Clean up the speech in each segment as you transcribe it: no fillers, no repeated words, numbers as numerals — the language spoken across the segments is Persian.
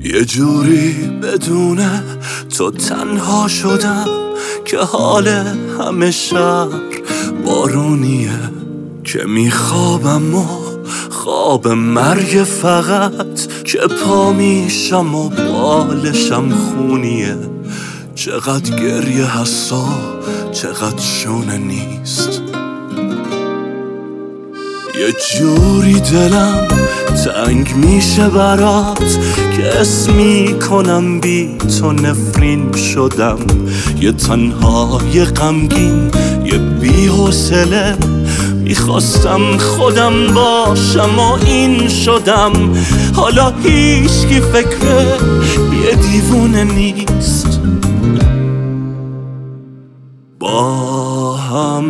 یه جوری بدون تو تنها شدم که حال همه شهر بارونیه، که میخوابم و خواب مرگ فقط، که پا میشم و بالشم خونیه. چقدر گریه هستا چقدر شونه نیست، یه جوری دلم تنگ میشه برات که اسم میکنم بی تو نفرین شدم. یه تنهای غمگین یه بی حوصله، میخواستم خودم باشم و این شدم. حالا هیچکی فکر یه دیوونه نیست. با هم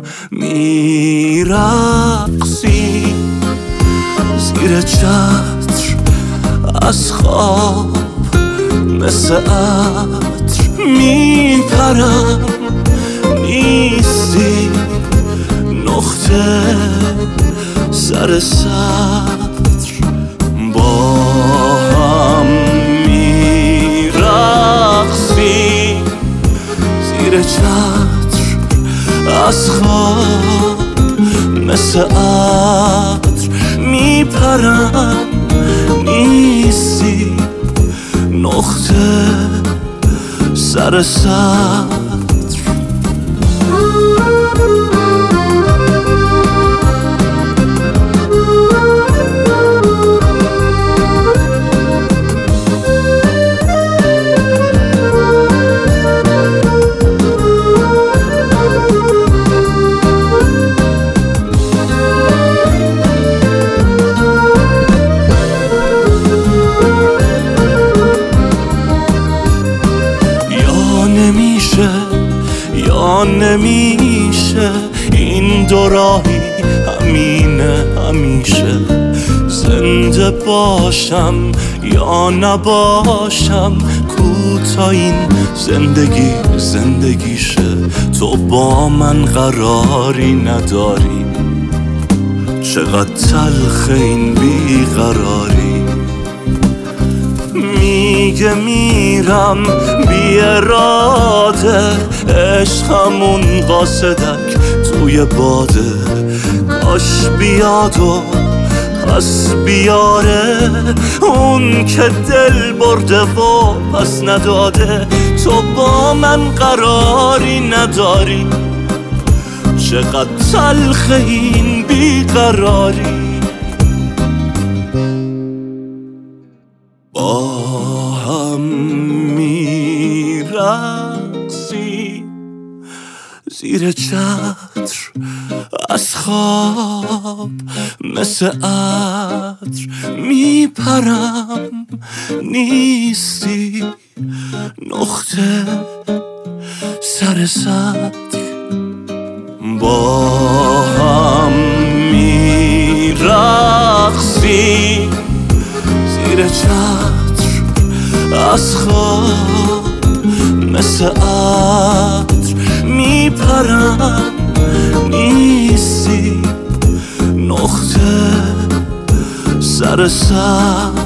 میرقصی زیر چتر از خواب، مثل عطر میپرم نیستی نقطه سر سطر. با هم میرقصی زیر چتر از خواب، مثل عطر میپرم نیستی نقطه سر سطر. یا نمیشه این دو راهی همینه همیشه، زنده باشم یا نباشم، کوتا این زندگی زندگیشه. تو با من قراری نداری، چقدر تلخ این بیقراری. میگه میرم بی اراده، عشقمون قاصدک توی باده. کاش بیاد و پس بیاره اون که دل برده و پس نداده. تو با من قراری نداری، چقدر تلخ این بیقراری. با هم میرقصی زیر چتر از خواب، مثل عطر میپرم نیستی نقطه سر سطر. با هم میرقصی زیر چتر از خواب، مثل عطر میپرم نیستی نقطه سر سطر.